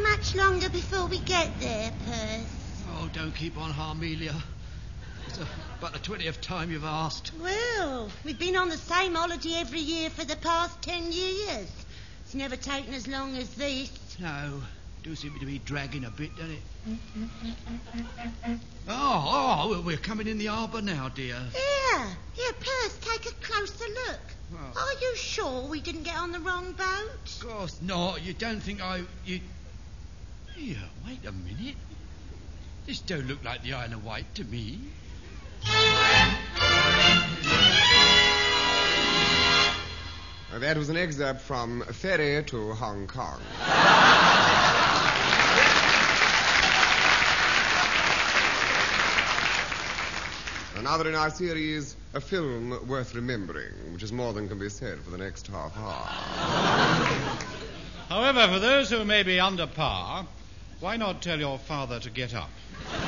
much longer before we get there, Perth? Oh, don't keep on, Harmelia. It's but the 20th time you've asked. Well, we've been on the same holiday every year for the past 10 years. It's never taken as long as this. No, do seem to be dragging a bit, doesn't it? Oh, we're coming in the harbour now, dear. Here, Perth, take a closer look. Oh. Are you sure we didn't get on the wrong boat? Of course not. You don't think you... Here, wait a minute. This don't look like the Isle of Wight to me. That was an excerpt from Ferry to Hong Kong. Another in our series, A Film Worth Remembering, which is more than can be said for the next half hour. However, for those who may be under par, why not tell your father to get up?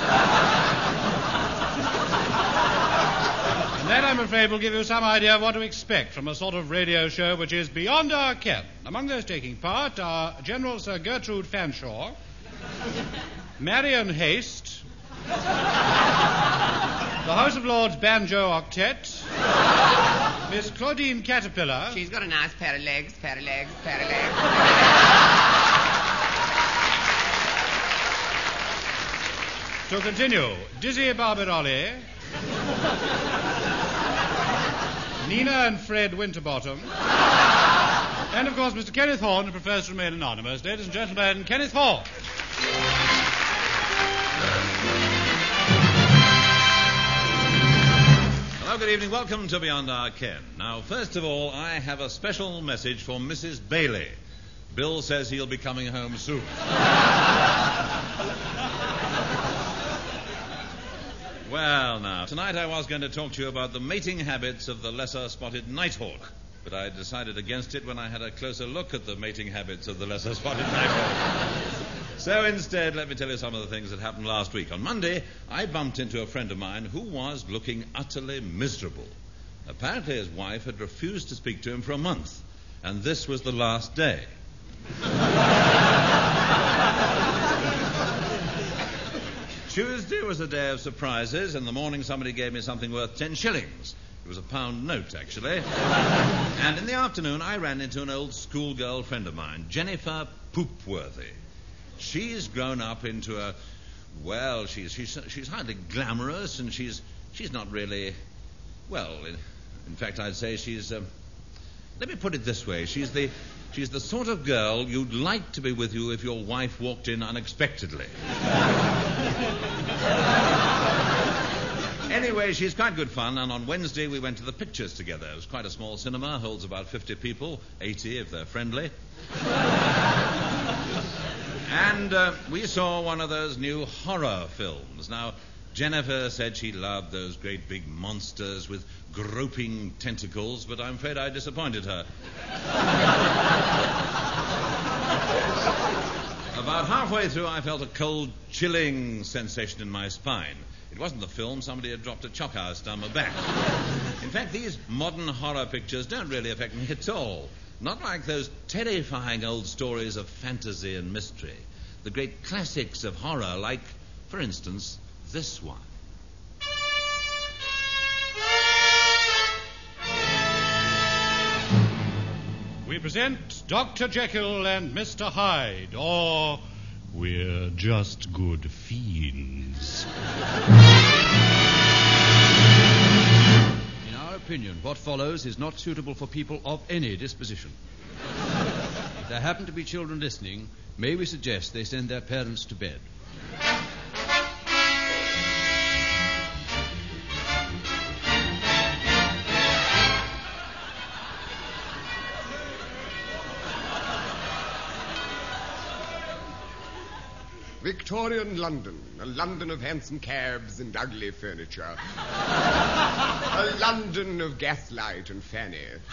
And that, I'm afraid, will give you some idea of what to expect from a sort of radio show which is beyond our ken. Among those taking part are General Sir Gertrude Fanshawe, Marion Haste, the House of Lords Banjo Octet, Miss Claudine Caterpillar. She's got a nice pair of legs. To continue, Dizzy Barbaroli, Nina and Fred Winterbottom, and, of course, Mr. Kenneth Horne, who prefers to remain anonymous. Ladies and gentlemen, Kenneth Horne. Hello, good evening. Welcome to Beyond Our Ken. Now, first of all, I have a special message for Mrs. Bailey. Bill says he'll be coming home soon. Well, now, tonight I was going to talk to you about the mating habits of the lesser-spotted nighthawk, but I decided against it when I had a closer look at the mating habits of the lesser-spotted nighthawk. So instead, let me tell you some of the things that happened last week. On Monday, I bumped into a friend of mine who was looking utterly miserable. Apparently his wife had refused to speak to him for a month, and this was the last day. Tuesday was a day of surprises. In the morning, somebody gave me something worth 10 shillings. It was a £1 note, actually. And in the afternoon, I ran into an old schoolgirl friend of mine, Jennifer Poopworthy. She's grown up into a... Well, she's hardly glamorous, and she's not really... Well, in fact, I'd say she's... let me put it this way. She's the sort of girl you'd like to be with you if your wife walked in unexpectedly. Anyway, she's quite good fun, and on Wednesday we went to the pictures together. It was quite a small cinema, holds about 50 people, 80 if they're friendly. And we saw one of those new horror films. Now, Jennifer said she loved those great big monsters with groping tentacles, but I'm afraid I disappointed her. About halfway through, I felt a cold, chilling sensation in my spine. It wasn't the film. Somebody had dropped a chop house down my back. In fact, these modern horror pictures don't really affect me at all. Not like those terrifying old stories of fantasy and mystery. The great classics of horror, like, for instance, this one. We present Dr. Jekyll and Mr. Hyde, or We're Just Good Fiends. In our opinion, what follows is not suitable for people of any disposition. If there happen to be children listening, may we suggest they send their parents to bed. Victorian London, a London of handsome cabs and ugly furniture. A London of gaslight and fanny.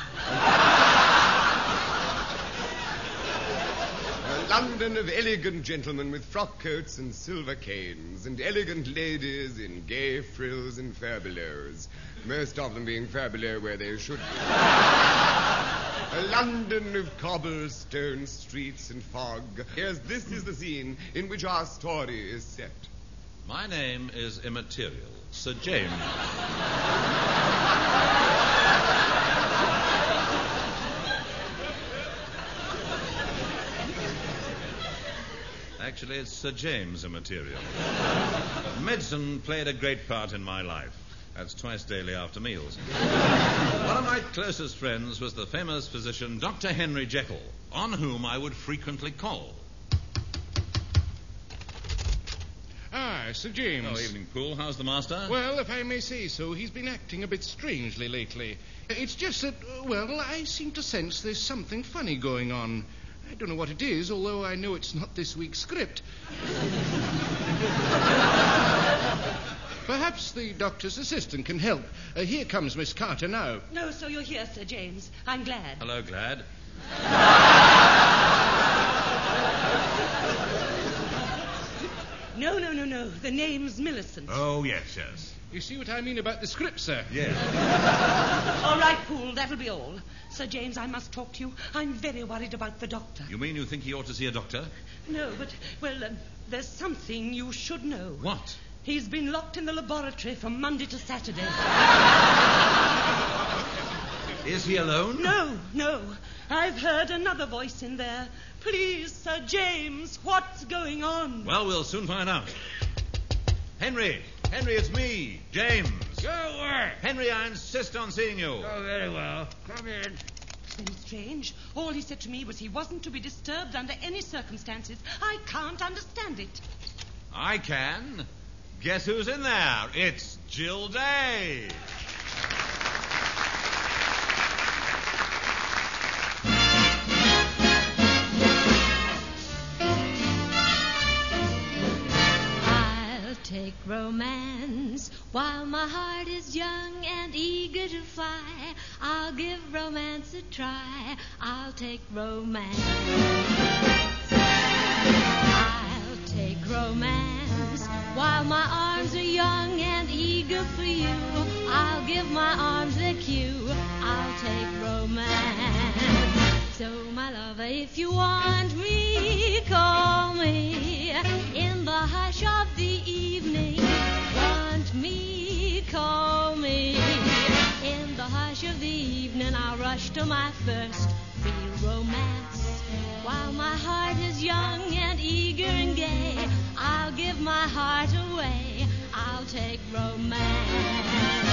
A London of elegant gentlemen with frock coats and silver canes, and elegant ladies in gay frills and furbelows, most of them being furbelow where they should be. A London of cobblestone streets and fog. Yes, this is the scene in which our story is set. My name is immaterial. Sir James. Actually, it's Sir James immaterial. Medicine played a great part in my life. That's twice daily after meals. One of my closest friends was the famous physician Dr. Henry Jekyll, on whom I would frequently call. Ah, Sir James. Oh, evening, Poole. How's the master? Well, if I may say so, he's been acting a bit strangely lately. It's just that, well, I seem to sense there's something funny going on. I don't know what it is, although I know it's not this week's script. Perhaps the doctor's assistant can help. Here comes Miss Carter now. No, so you're here, Sir James. I'm glad. Hello, Glad. No. The name's Millicent. Oh, yes. You see what I mean about the script, sir? Yes. All right, Poole, that'll be all. Sir James, I must talk to you. I'm very worried about the doctor. You mean you think he ought to see a doctor? No, but, there's something you should know. What? He's been locked in the laboratory from Monday to Saturday. Is he alone? No. I've heard another voice in there. Please, Sir James, what's going on? Well, we'll soon find out. Henry, it's me, James. Go away. Henry, I insist on seeing you. Oh, very well. Come in. Very strange. All he said to me was he wasn't to be disturbed under any circumstances. I can't understand it. I can. Guess who's in there? It's Jill Day. Take romance while my heart is young and eager to fly. I'll give romance a try. I'll take romance. I'll take romance while my arms are young and eager for you. I'll give my arms a cue. I'll take romance. So, my lover, if you want me, call me in the hush of the evening. Want me, call me in the hush of the evening. I'll rush to my first real romance while my heart is young and eager and gay. I'll give my heart away. I'll take romance.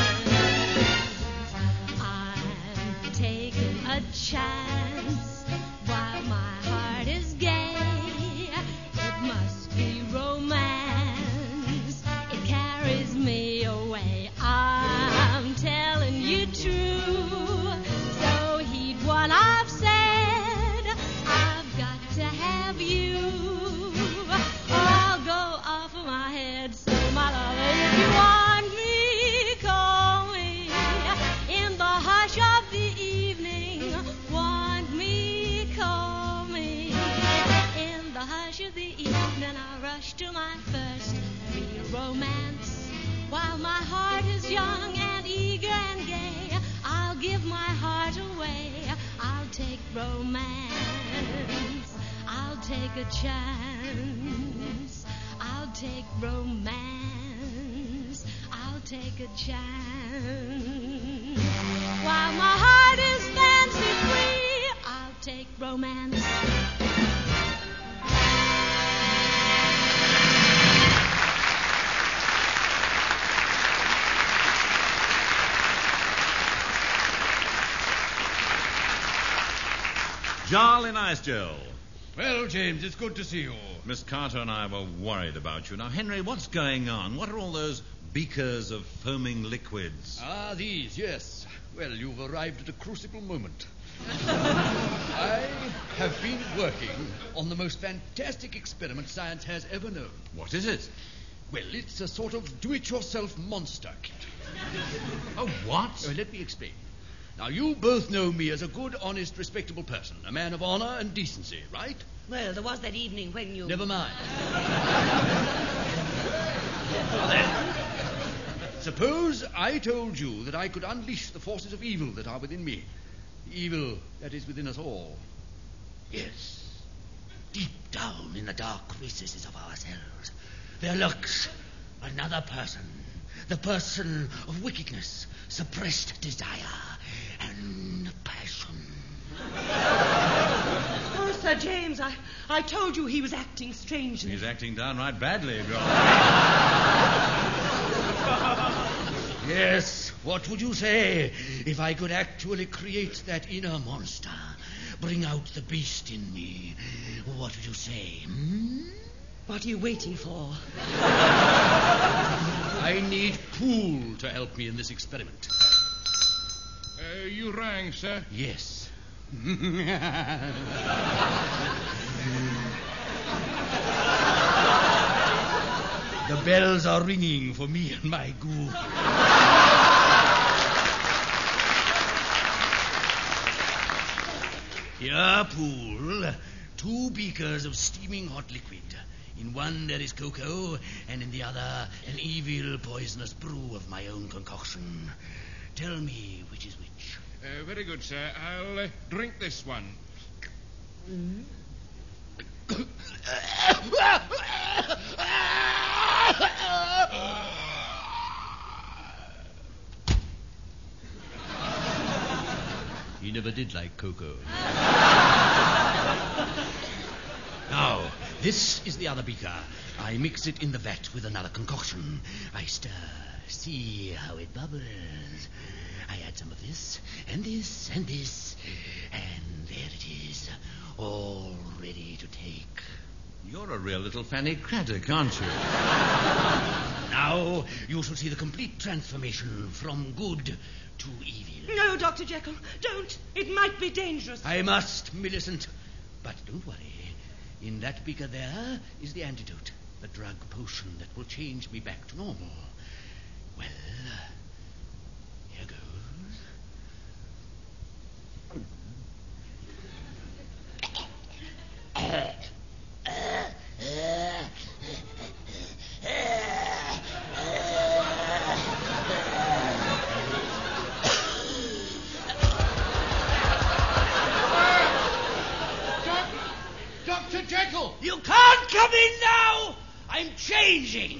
I'm taking a chance while my heart is gay. It must be romance. It carries me away. I'm telling you true. So heed what I've said. I've got to have you. Or I'll go off of my head. So my love, if you want me, call me in the hush of the evening. Want me, call me in the hush of the evening. I'll rush to my first real romance while my heart is young and eager and gay. I'll give my heart away. I'll take romance. I'll take a chance. I'll take romance. I'll take a chance. While my heart is fancy free, I'll take romance. Jolly nice, Jill. Well, James, it's good to see you. Miss Carter and I were worried about you. Now, Henry, what's going on? What are all those beakers of foaming liquids? Ah, these, yes. Well, you've arrived at a crucible moment. I have been working on the most fantastic experiment science has ever known. What is it? Well, it's a sort of do-it-yourself monster kit. Oh, what? Let me explain. Now, you both know me as a good, honest, respectable person, a man of honor and decency, right? Well, there was that evening when you... Never mind. Now then, suppose I told you that I could unleash the forces of evil that are within me. the evil that is within us all. Yes. Deep down in the dark recesses of ourselves, there lurks another person. The person of wickedness, suppressed desire, and passion. Oh, Sir James, I told you he was acting strangely. He's acting downright badly, John. Yes, what would you say if I could actually create that inner monster? Bring out the beast in me. What would you say? What are you waiting for? I need Poole to help me in this experiment. You rang, sir? Yes. The bells are ringing for me and my goo. Here, Poole, 2 beakers of steaming hot liquid. In one there is cocoa, and in the other an evil poisonous brew of my own concoction. Tell me which is which. Very good, sir. I'll drink this one. He never did like cocoa. Now, this is the other beaker. I mix it in the vat with another concoction. I stir. See how it bubbles. I add some of this, and this, and this. And there it is, all ready to take. You're a real little Fanny Craddock, aren't you? Now, you shall see the complete transformation from good to evil. No, Dr. Jekyll, don't. It might be dangerous. I must, Millicent. But don't worry. In that beaker there is the antidote, the drug potion that will change me back to normal. Well, here goes. Dr. Jekyll! You can't come in now! I'm changing.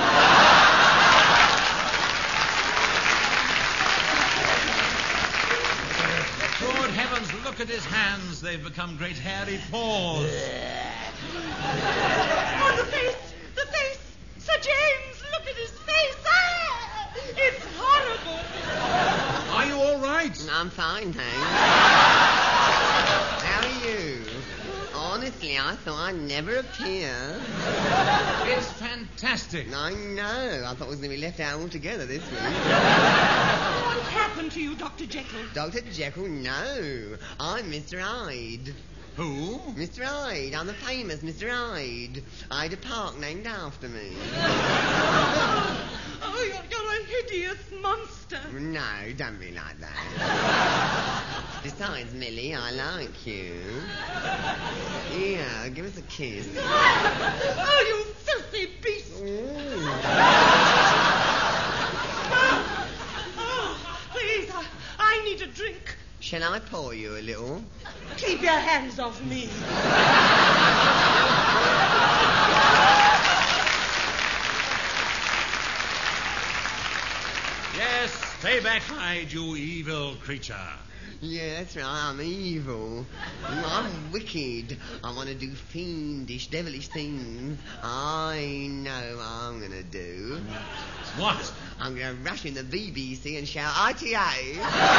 Good heavens, look at his hands. They've become great hairy paws. Oh, the face! The face! Sir James, look at his face! Ah! It's horrible! Are you all right? I'm fine, thanks. How are you? Honestly, I thought I'd never appear. It's fantastic. I know. I thought I was going to be left out altogether this week. What happened to you, Dr. Jekyll? Dr. Jekyll, no. I'm Mr. Hyde. Who? Mr. Hyde. I'm the famous Mr. Hyde. I had a park named after me. Oh, you're a hideous monster. No, don't be like that. Besides, Millie, I like you. Yeah, give us a kiss. Oh, you filthy beast. Oh, please, I need a drink. Shall I pour you a little? Keep your hands off me. Yes, stay back, Hyde, you evil creature. Yeah, that's right, I'm evil. I'm wicked. I want to do fiendish, devilish things. I know what I'm going to do. What? I'm going to rush in the BBC and shout, ITA!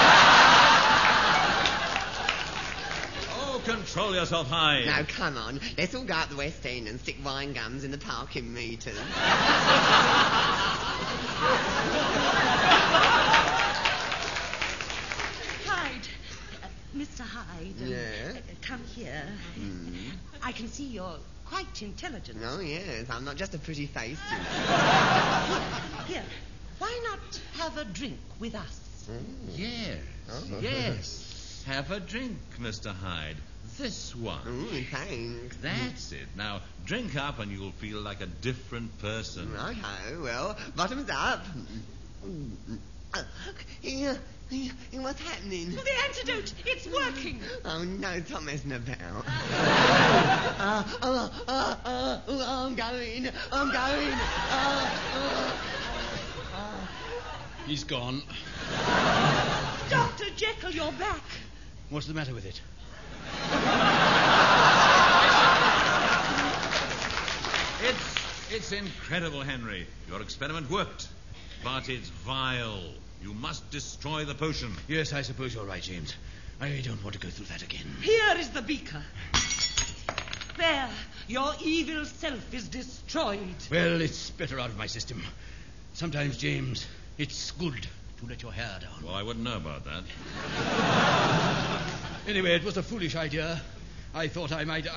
Oh, control yourself, Hyde. Now, come on. Let's all go up the West End and stick wine gums in the parking meters. Hyde. Mr. Hyde. Yeah? Come here. I can see you're quite intelligent. Oh, yes. I'm not just a pretty face. Here. Why not have a drink with us? Yes. Oh. Yes. Have a drink, Mr. Hyde. This one. Thanks. That's it. Now, drink up and you'll feel like a different person. Righto. Well, bottoms up. What's happening? Well, the antidote. It's working. Oh, no, stop messing about. I'm going. He's gone. Dr. Jekyll, you're back. What's the matter with it? It's incredible, Henry. Your experiment worked. But it's vile. You must destroy the potion. Yes, I suppose you're right, James. I don't want to go through that again. Here is the beaker. There. Your evil self is destroyed. Well, it's better out of my system. Sometimes, James, it's good to let your hair down. Well, I wouldn't know about that. Anyway, it was a foolish idea. I thought I might...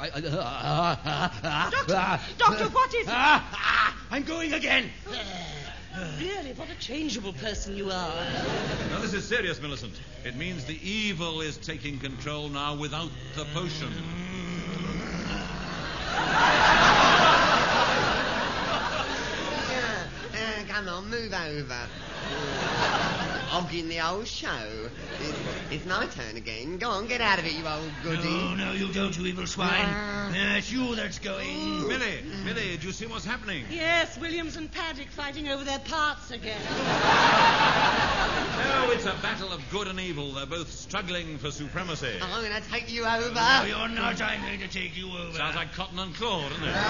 Doctor, what is it? I'm going again. Really, what a changeable person you are. Now, this is serious, Millicent. It means the evil is taking control now without the potion. Come on, move over. Hogging the old show. It's my turn again. Go on, get out of it, you old goody. No, you don't, you evil swine. It's you that's going. Millie, do you see what's happening? Yes, Williams and Paddock fighting over their parts again. No, it's a battle of good and evil. They're both struggling for supremacy. I'm going to take you over. No, you're not. I'm going to take you over. Sounds like Cotton and Claude, doesn't it?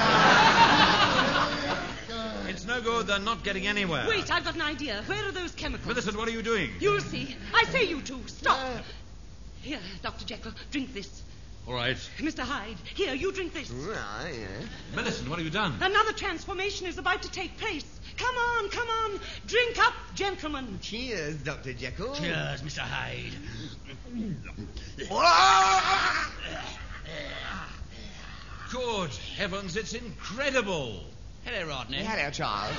It's no good. They're not getting anywhere. Wait, I've got an idea. Where are those chemicals? Millicent, what are you doing? You'll see. I say you two, stop. Here, Dr. Jekyll, drink this. All right. Mr. Hyde, here, you drink this. Right, yeah. Millicent, what have you done? Another transformation is about to take place. Come on. Drink up, gentlemen. Cheers, Dr. Jekyll. Cheers, Mr. Hyde. Good heavens, it's incredible. Hello, Rodney. Hello, Charles.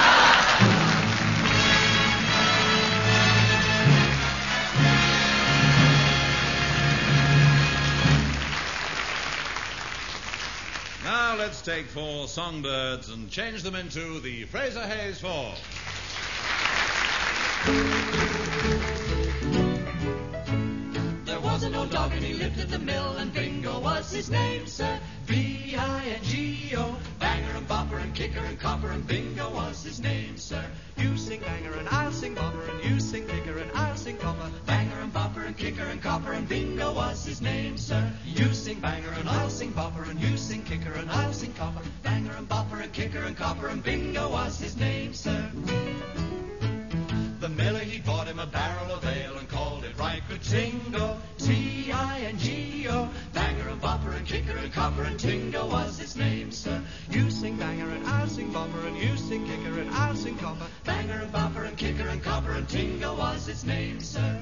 Now let's take 4 songbirds and change them into the Fraser Hayes 4. There was an old dog and he lived at the mill, and Bingo was his name, sir. B-I-N-G-O. Banger and bopper and kicker and copper, and Bingo was his name, sir. You sing banger and I'll sing bopper, and you sing kicker and I'll sing copper. Banger and bopper and kicker and copper, and Bingo was his name, sir. You sing banger and I'll sing bopper, and you sing kicker and I'll sing copper. Banger and bopper and kicker and copper, and Bingo was his name, sir. The miller, he bought him a barrel of ale and called it right good Tingo, T-I-N-G-O. Banger and bopper and kicker and copper, and Tingo was his name, sir. You sing banger and I'll sing bopper, and you sing kicker and I'll sing copper. Banger and bopper and kicker and copper, and Tingo was his name, sir.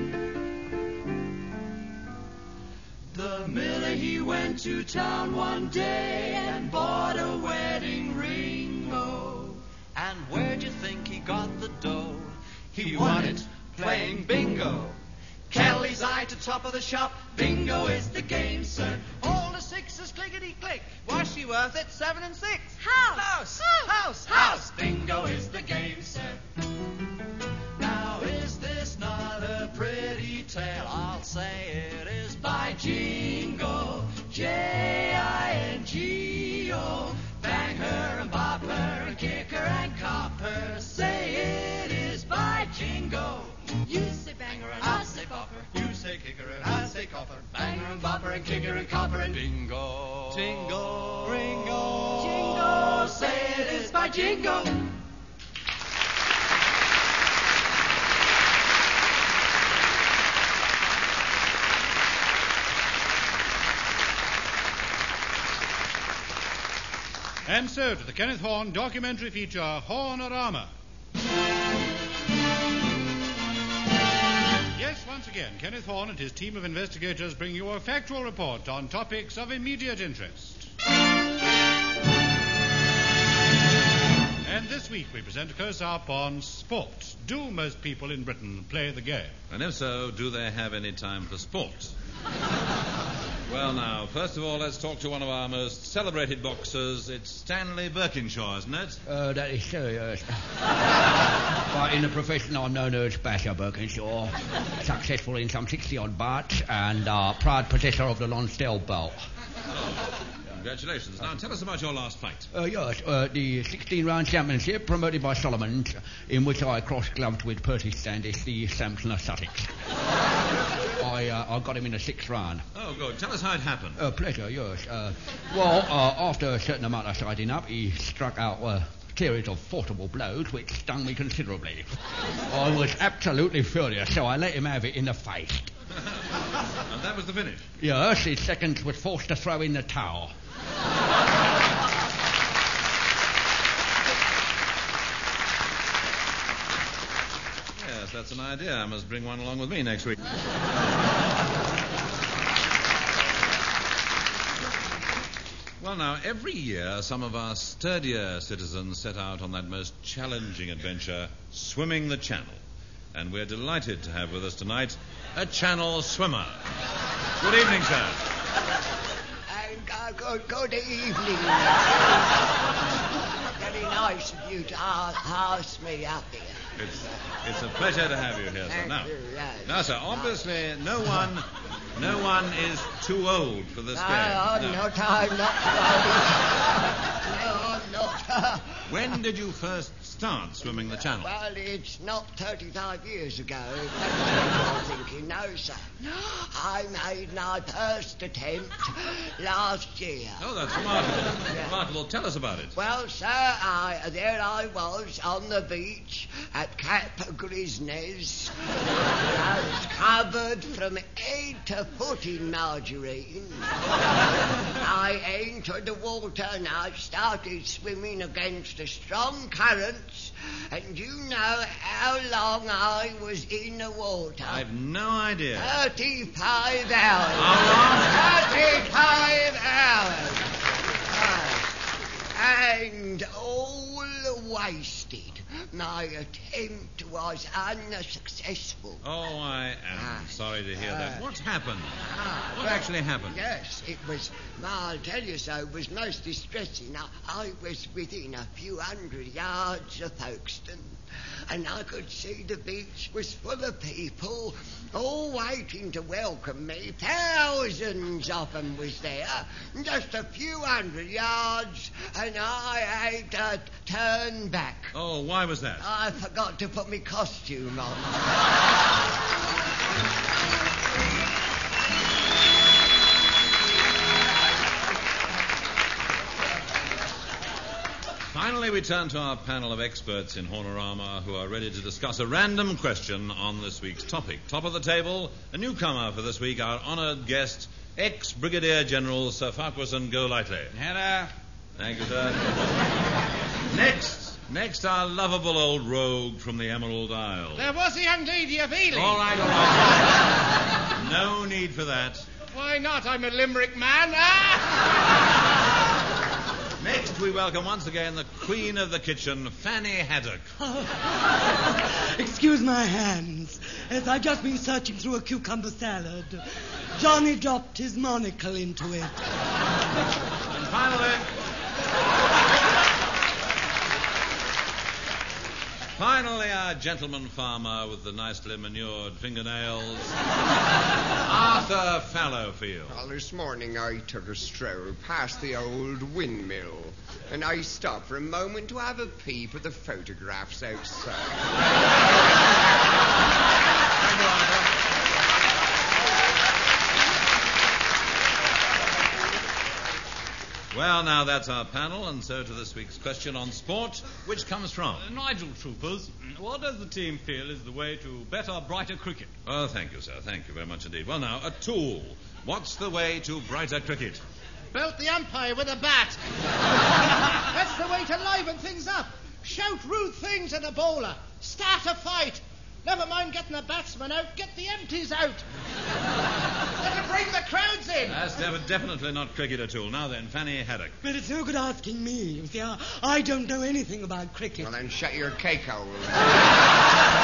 The miller, he went to town one day and bought a wedding ring, oh. And where'd you think he got the dough? He won it playing bingo. Kelly's eye to top of the shop. Bingo is the game, sir. All the sixes clickety-click. Was she worth it? 7 and 6. House. Bingo is the game, sir. Now is this not a pretty tale? I'll say it is by Jingo. J-I-N-G-O. Banger and bopper and kicker and copper. Say it is by Jingo. You say banger and I'll say bopper. You say kicker and I'll say copper. Banger and bopper and kicker and copper, and bingo. Jingo. Ringo. Jingo. Say it is by Jingo. And so to the Kenneth Horne documentary feature, Hornorama. Yes, once again, Kenneth Horne and his team of investigators bring you a factual report on topics of immediate interest. And this week we present a close-up on sport. Do most people in Britain play the game? And if so, do they have any time for sport? Well, now, first of all, let's talk to one of our most celebrated boxers. It's Stanley Birkinshaw, isn't it? That is so, yes. But in the profession, I'm known as Basher Birkinshaw. Successful in some 60-odd bouts and proud possessor of the Lonsdale belt. Congratulations. Now, tell us about your last fight. Yes, the 16-round championship promoted by Solomons, in which I cross-gloved with Percy Standish, the Samson of Sussex. I got him in the 6th round. Oh, good. Tell us how it happened. Pleasure, yes. After a certain amount of siding up, he struck out a series of forcible blows which stung me considerably. I was absolutely furious, so I let him have it in the face. And that was the finish? Yes, his seconds was forced to throw in the towel. Yes, that's an idea. I must bring one along with me next week. Well, now, every year some of our sturdier citizens set out on that most challenging adventure, swimming the Channel. And we're delighted to have with us tonight a Channel swimmer. Good evening, sir. Good evening. Very nice of you to ask me up here. It's a pleasure to have you here, sir. Now, sir, obviously no one is too old for this game. I'm not too old. No, I'm not. When did you first start swimming the Channel? Well, it's not 35 years ago. I'm thinking, no, sir. I made my first attempt last year. Oh, that's remarkable. Remarkable. Tell us about it. Well, sir, there I was on the beach at Cap Grisnes. I was covered from head to foot in margarine. I entered the water and I started swimming against the strong currents. And you know how long I was in the water? I've no idea. 35 hours. How long? 35 hours. And all wasted. My attempt was unsuccessful. Oh, I am sorry to hear that. What's happened? What actually happened? Yes, it was, I'll tell you so, it was most distressing. I was within a few hundred yards of Folkestone, and I could see the beach was full of people, all waiting to welcome me. Thousands of them was there, just a few hundred yards, and I had to turn back. Oh, why was that? I forgot to put my costume on. Finally, we turn to our panel of experts in Hornorama who are ready to discuss a random question on this week's topic. Top of the table, a newcomer for this week, our honoured guest, ex-Brigadier General Sir Farquharson Golightly. Hello. Thank you, sir. Next, our lovable old rogue from the Emerald Isle. There was a young lady of Ely. All right. No need for that. Why not? I'm a Limerick man. Next, we welcome once again the Queen of the Kitchen, Fanny Haddock. Excuse my hands, as I've just been searching through a cucumber salad. Johnny dropped his monocle into it. And finally, our gentleman farmer with the nicely manured fingernails, Arthur Fallowfield. Well, this morning I took a stroll past the old windmill, and I stopped for a moment to have a peep at the photographs outside. Thank you, Arthur. Well, now that's our panel, and so to this week's question on sport, which comes from... Nigel Troopers, what does the team feel is the way to better, brighter cricket? Oh, thank you, sir. Thank you very much indeed. Well, now, a tool. What's the way to brighter cricket? Belt the umpire with a bat. That's the way to liven things up. Shout rude things at a bowler. Start a fight. Never mind getting the batsman out, get the empties out. Let them bring the crowds in. That's definitely not cricket at all. Now then, Fanny Haddock. Well, it's no good asking me. You see, I don't know anything about cricket. Well, then shut your cake hole.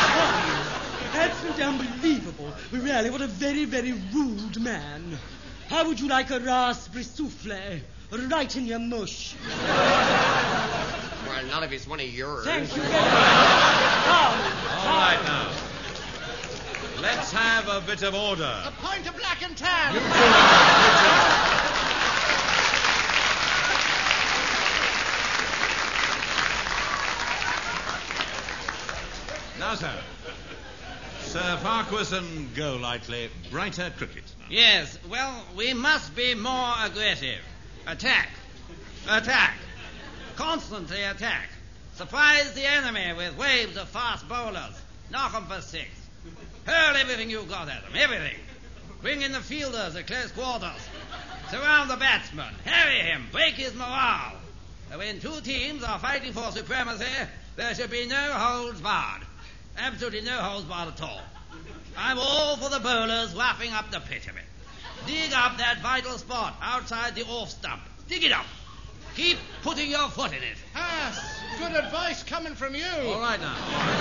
Absolutely unbelievable. Really, what a very, very rude man. How would you like a raspberry souffle? Right in your mush. Well, none of it's one of yours. Thank you very much. All right, now. Let's have a bit of order. A pint of black and tan. Now, sir. Sir Farquhar and Golightly, brighter cricket. Yes, well, we must be more aggressive. Attack. Attack. Constantly attack. Surprise the enemy with waves of fast bowlers. Knock 'em for 6. Hurl everything you've got at them, everything. Bring in the fielders at close quarters. Surround the batsman. Harry him. Break his morale. When two teams are fighting for supremacy, there should be no holds barred. Absolutely no holds barred at all. I'm all for the bowlers roughing up the pitch of it. Dig up that vital spot outside the off stump. Dig it up. Keep putting your foot in it. Yes, good advice coming from you. All right now.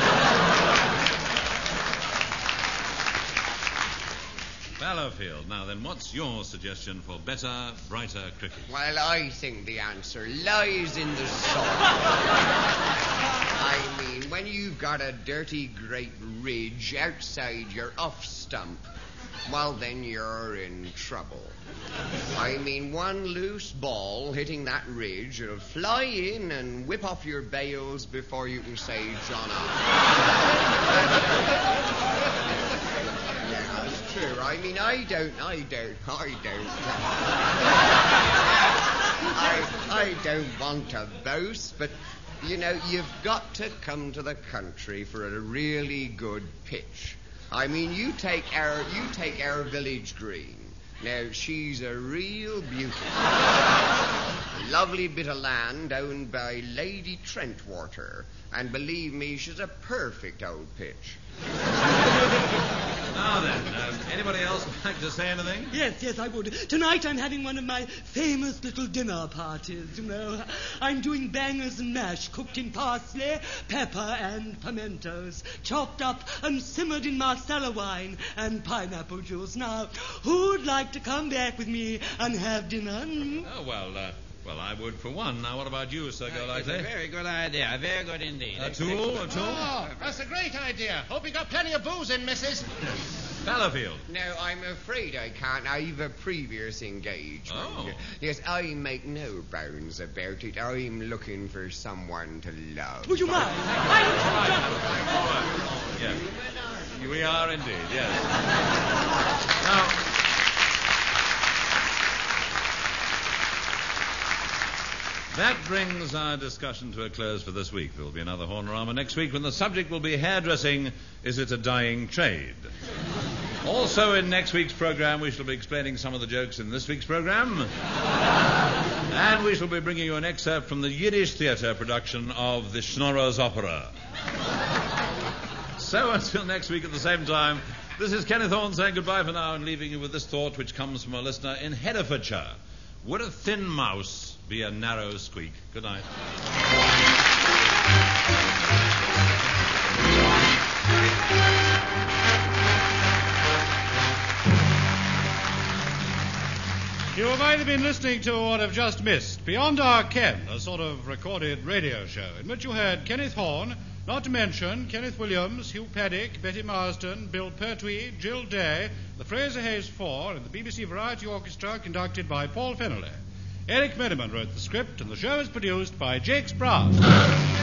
Fallowfield, now then, what's your suggestion for better, brighter cricket? Well, I think the answer lies in the soil. I mean, when you've got a dirty great ridge outside your off stump, well, then you're in trouble. I mean, one loose ball hitting that ridge, it'll fly in and whip off your bails before you can say John up. Yeah, that's true. I mean, I don't want to boast, but, you know, you've got to come to the country for a really good pitch. I mean, you take our village green. Now, she's a real beauty. A lovely bit of land owned by Lady Trentwater. And believe me, she's a perfect old pitch. Now then, anybody else like to say anything? Yes, I would. Tonight I'm having one of my famous little dinner parties, you know. I'm doing bangers and mash cooked in parsley, pepper and pimentos, chopped up and simmered in Marsala wine and pineapple juice. Now, who'd like to come back with me and have dinner? Oh, well, I would for one. Now, what about you, Sir Golightly? It's a very good idea. Very good indeed. A tool? Oh, that's a great idea. Hope you got plenty of booze in, missus. Fallowfield. No, I'm afraid I can't. I've a previous engagement. Oh. Yes, I make no bones about it. I'm looking for someone to love. Would you mind? Yes. We are indeed, yes. Now, that brings our discussion to a close for this week. There will be another Hornorama next week when the subject will be hairdressing. Is it a dying trade? Also in next week's program, we shall be explaining some of the jokes in this week's program. And we shall be bringing you an excerpt from the Yiddish theatre production of the Schnorrer's Opera. So until next week at the same time, this is Kenneth Horne saying goodbye for now and leaving you with this thought which comes from a listener in Herefordshire. Would a thin mouse be a narrow squeak? Good night. You have either been listening to or have just missed Beyond Our Ken, a sort of recorded radio show in which you heard Kenneth Horne, not to mention Kenneth Williams, Hugh Paddock, Betty Marsden, Bill Pertwee, Jill Day, the Fraser Hayes Four, and the BBC Variety Orchestra conducted by Paul Fennelly. Eric Merriman wrote the script, and the show is produced by Jakes Brown.